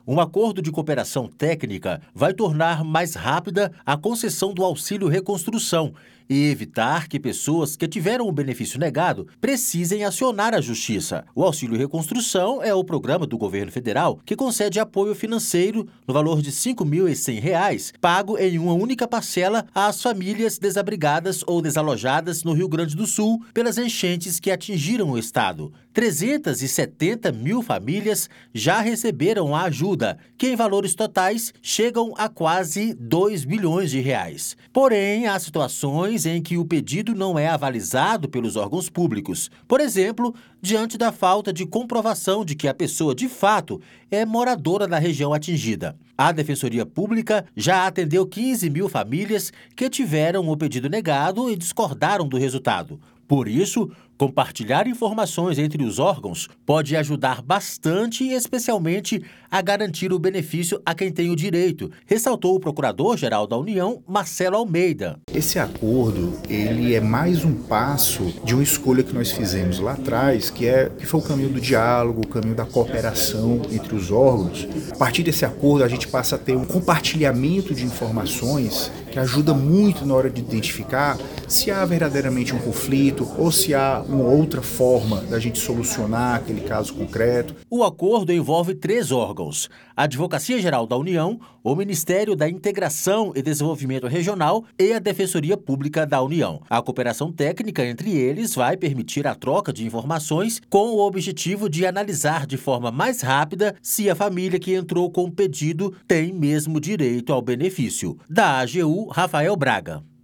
Um acordo de cooperação técnica vai tornar mais rápida a concessão do auxílio reconstrução e evitar que pessoas que tiveram o benefício negado precisem acionar a justiça. O auxílio reconstrução é o programa do governo federal que concede apoio financeiro no valor de R$ 5.100, pago em uma única parcela às famílias desabrigadas ou desalojadas no Rio Grande do Sul pelas enchentes que atingiram o estado. 370 mil famílias já receberam a ajuda, que em valores totais chegam a quase 2 bilhões de reais. Porém, há situações em que o pedido não é avalizado pelos órgãos públicos. Por exemplo, diante da falta de comprovação de que a pessoa, de fato, é moradora da região atingida. A Defensoria Pública já atendeu 15 mil famílias que tiveram o pedido negado e discordaram do resultado. Por isso, compartilhar informações entre os órgãos pode ajudar bastante, especialmente a garantir o benefício a quem tem o direito, ressaltou o Procurador-Geral da União, Marcelo Almeida. Esse acordo, ele é mais um passo de uma escolha que nós fizemos lá atrás, que foi o caminho do diálogo, o caminho da cooperação entre os órgãos. A partir desse acordo, a gente passa a ter um compartilhamento de informações que ajuda muito na hora de identificar se há verdadeiramente um conflito ou se há uma outra forma da gente solucionar aquele caso concreto. O acordo envolve 3 órgãos: a Advocacia Geral da União, o Ministério da Integração e Desenvolvimento Regional e a Defensoria Pública da União. A cooperação técnica entre eles vai permitir a troca de informações com o objetivo de analisar de forma mais rápida se a família que entrou com o pedido tem mesmo direito ao benefício. Da AGU, Rafael Braga.